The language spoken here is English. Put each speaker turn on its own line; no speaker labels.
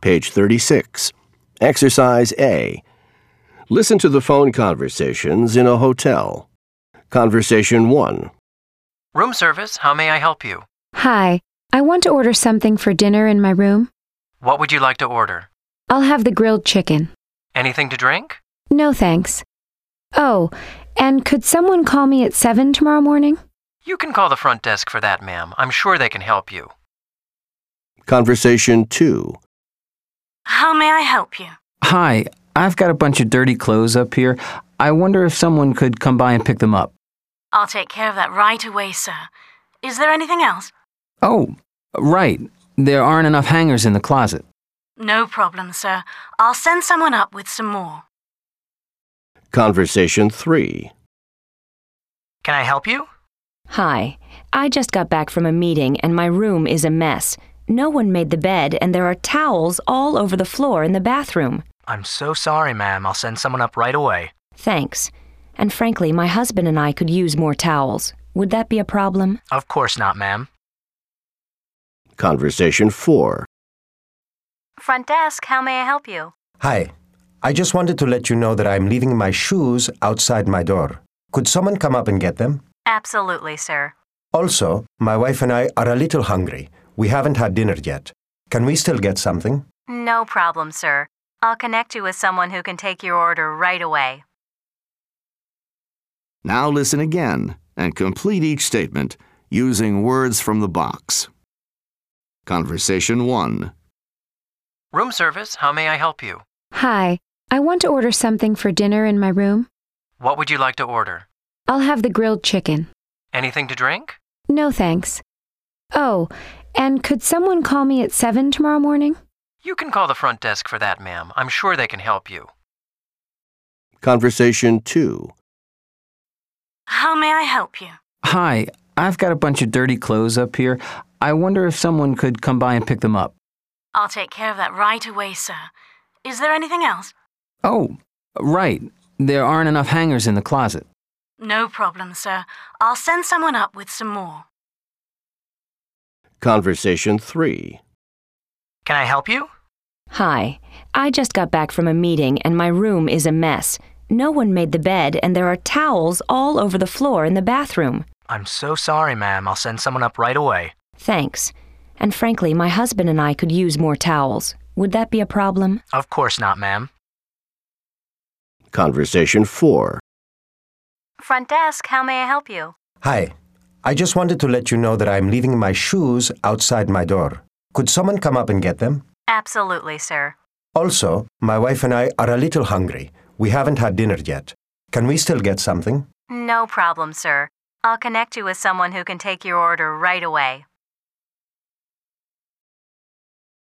page 36. Exercise A. Listen to the phone conversations in a hotel. Conversation 1.
Room service, how may I help you?
Hi, I want to order something for dinner in my room.
What would you like to order?
I'll have the grilled chicken.
Anything to drink?
No, thanks. Oh, and could someone call me at 7 tomorrow morning?
You can call the front desk for that, ma'am. I'm sure they can help you.
Conversation 2.
How may I help you?
Hi, I've got a bunch of dirty clothes up here. I wonder if someone could come by and pick them up.
I'll take care of that right away, sir. Is there anything else?
Oh, right. There aren't enough hangers in the closet.
No problem, sir. I'll send someone up with some more.
Conversation 3.
Can I help you?
Hi, I just got back from a meeting and my room is a mess. No one made the bed and there are towels all over the floor in the bathroom.
I'm so sorry, ma'am. I'll send someone up right away.
Thanks. And frankly, my husband and I could use more towels. Would that be a problem?
Of course not, ma'am.
Conversation 4.
Front desk, how may I help you?
Hi, I just wanted to let you know that I'm leaving my shoes outside my door. Could someone come up and get them?
Absolutely, sir.
Also, my wife and I are a little hungry. We haven't had dinner yet. Can we still get something?
No problem, sir. I'll connect you with someone who can take your order right away.
Now listen again and complete each statement using words from the box. Conversation 1.
Room service, how may I help you?
Hi, I want to order something for dinner in my room.
What would you like to order?
I'll have the grilled chicken.
Anything to drink?
No, thanks. Oh, and could someone call me at 7 tomorrow morning?
You can call the front desk for that, ma'am. I'm sure they can help you.
Conversation 2.
How may I help you?
Hi, I've got a bunch of dirty clothes up here. I wonder if someone could come by and pick them up.
I'll take care of that right away, sir. Is there anything else?
Oh, right. There aren't enough hangers in the closet.
No problem, sir. I'll send someone up with some more.
Conversation 3.
Can I help you?
Hi, I just got back from a meeting and my room is a mess. No one made the bed and there are towels all over the floor in the bathroom.
I'm so sorry, ma'am. I'll send someone up right away.
Thanks. And frankly, my husband and I could use more towels. Would that be a problem?
Of course not, ma'am.
Conversation 4.
Front desk, how may I help you?
Hi, I just wanted to let you know that I'm leaving my shoes outside my door. Could someone come up and get them?
Absolutely, sir.
Also, my wife and I are a little hungry. We haven't had dinner yet. Can we still get something?
No problem, sir. I'll connect you with someone who can take your order right away.